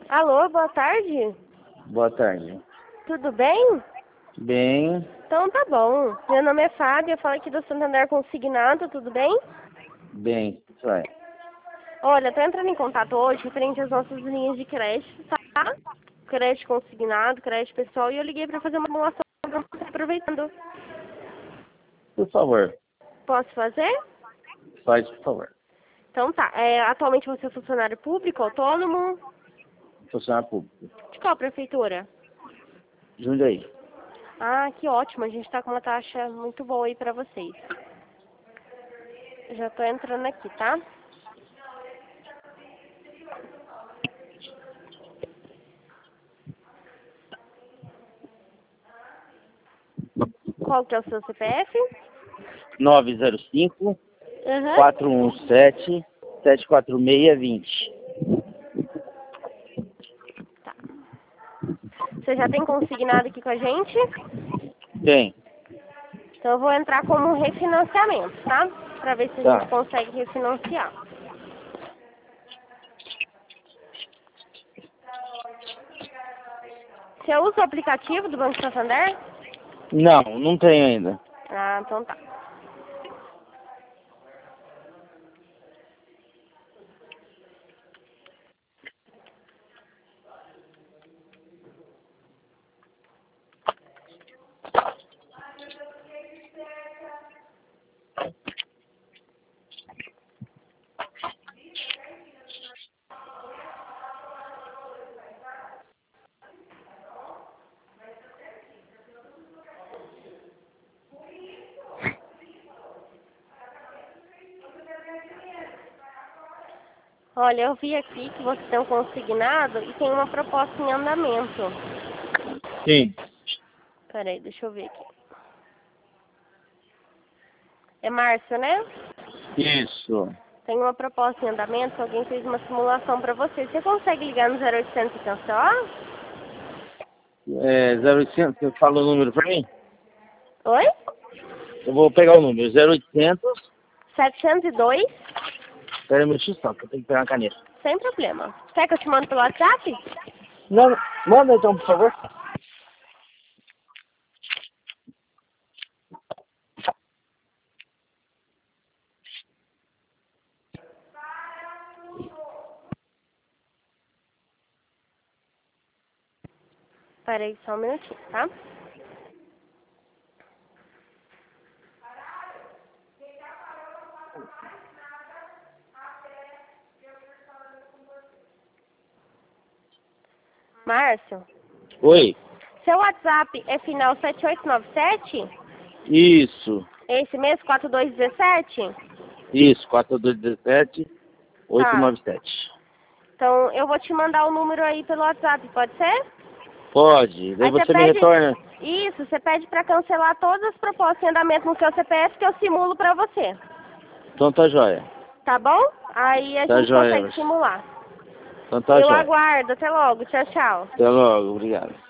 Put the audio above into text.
Alô, boa tarde. Boa tarde. Tudo bem? Bem, Então tá bom. Meu nome é Fábio, eu falo aqui do Santander Consignado, tudo bem? bem, isso é. Olha, tô entrando em contato hoje referente às nossas linhas de crédito, tá? Crédito consignado, crédito pessoal, e eu liguei pra fazer uma simulação pra você aproveitando. Por favor, Posso fazer? faz por favor. Então tá. Atualmente você é funcionário público, autônomo? Funcionário público. De qual prefeitura? Jundiaí. Ah, que ótimo, a gente tá com uma taxa muito boa aí pra vocês. Já tô entrando aqui, tá? Qual que é o seu CPF? 905 Aham. 417 74620. Tá. Você já tem consignado aqui com a gente? Tem. Então eu vou entrar como refinanciamento, tá? Pra ver se a Tá. gente consegue refinanciar. Você usa o aplicativo do Banco Santander? Não tenho ainda. Ah, então tá. Olha, eu vi aqui que você tem um consignado e tem uma proposta em andamento. Sim. Peraí, deixa eu ver aqui. É Márcio, né? Isso. Tem uma proposta em andamento, alguém fez uma simulação pra você. Você consegue ligar no 0800 e cancelar? 0800, você fala o número pra mim? Oi? Eu vou pegar o número. 0800. 702? Espera um minutinho só, que eu tenho que pegar uma caneta. Sem problema. Quer que eu te mando pelo WhatsApp? Não, manda então, por favor. Peraí só um minutinho, tá? Márcio, Oi. seu WhatsApp é final 7897? Isso. Esse mesmo, 4217? Isso, 4217 Tá. 897. Então eu vou te mandar o número aí pelo WhatsApp, pode ser? Pode. Daí Aí você você me pede... retorna. Isso, você pede pra cancelar todas as propostas em andamento no seu CPF que eu simulo pra você. Então tá jóia. Tá bom? Aí a Tá gente jóia, consegue Emerson. simular. Então tá Eu jóia. aguardo. Até logo. Tchau, tchau. Até logo, obrigado.